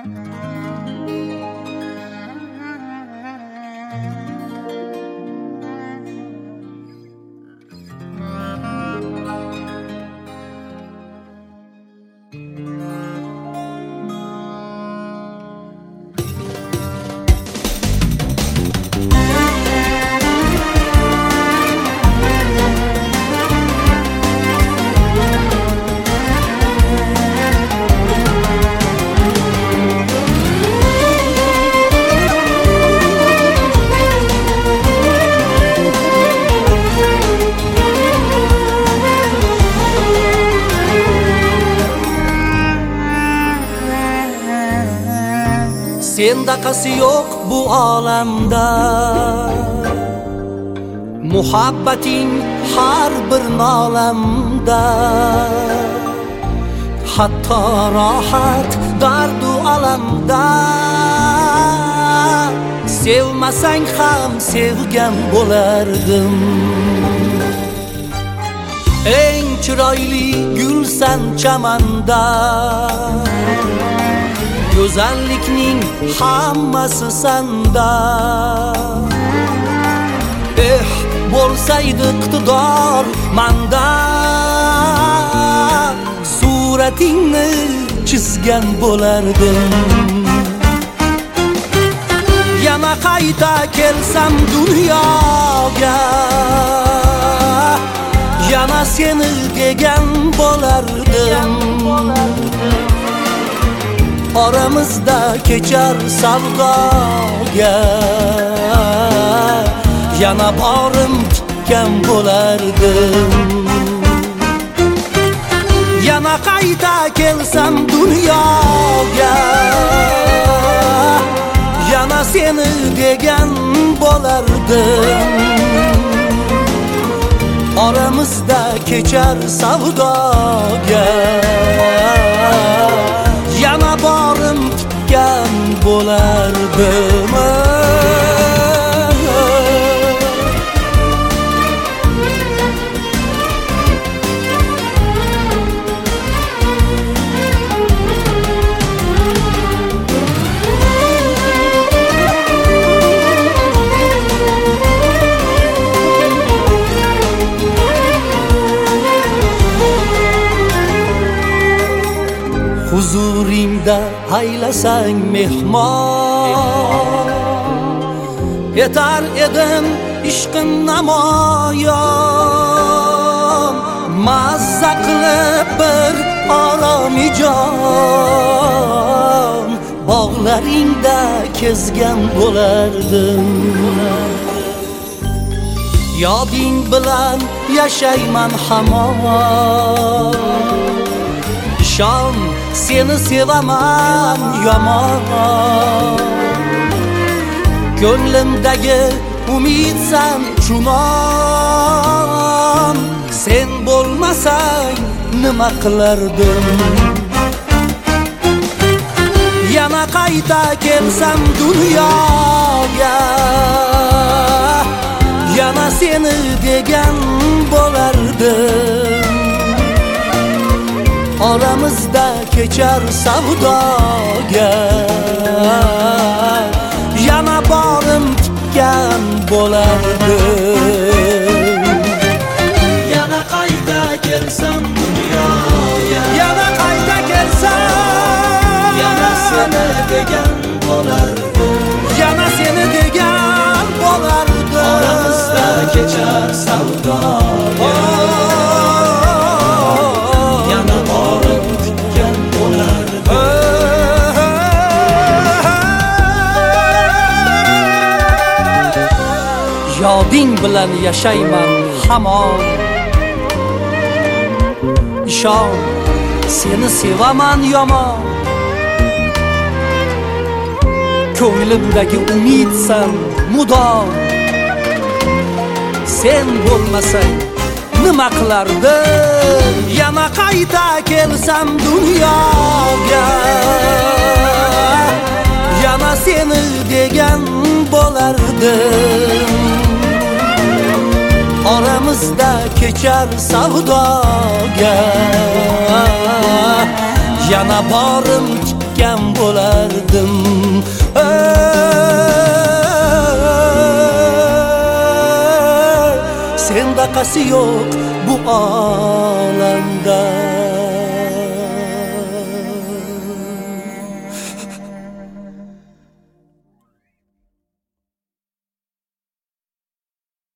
Sendaqasi yo'q bu olamda, muhabbating har bir nolamda. Hatto rohat dardu alamda, sevmasang ham sevgan bo'lardim. Eng chiroyli gulsan chamanda, go'zallikning hammasi sanda. Bo'lsaydi iqtidor manda, suratingni chizgan bo'lardim. Yana qayta kelsam dunyoga, yana seni degan bo'lardim. Aramızda keçer savdoga, yana borim tutgan bo'lardim. Yana qayta kelsam dunyoga, yana seni degan bo'lardim. Aramızda keçer savdoga, yana borim tutgan bo'lardim. Huzuringda aylasang mehmon, etar edim ishqin namoyon. Mazza qilib bir oromijon, bog'laringda kezgan bo'lardim. Yoding bilan yashayman hamon, ishon seni sevaman yomon. Ko'nglimdagi umidsan chunon, sen bo'lmasang nima qilardim. Yana qayta kelsam dunyoga, yana seni degan bo'lardim. Aramızda keçer savdoga, yana borim tutgan bo'lardim. Yana qayta kelsam dunyoga, yana qayta kelsam, yana seni degan bo'lardim. Yana seni degan bo'lardim. Aramızda keçer savdoga, yoding bilan yashayman hamon. Ishon seni sevaman yomon. Ko'nglimdagi umidsan mudom, sen bo'lmasang nima qilardim. Yana qayta kelsam dunyoga, yana seni degan bo'lardim. Aramızda keçer savdoga, yana borim tutgan bo'lardim. Sendaqasi yo'q bu olamda.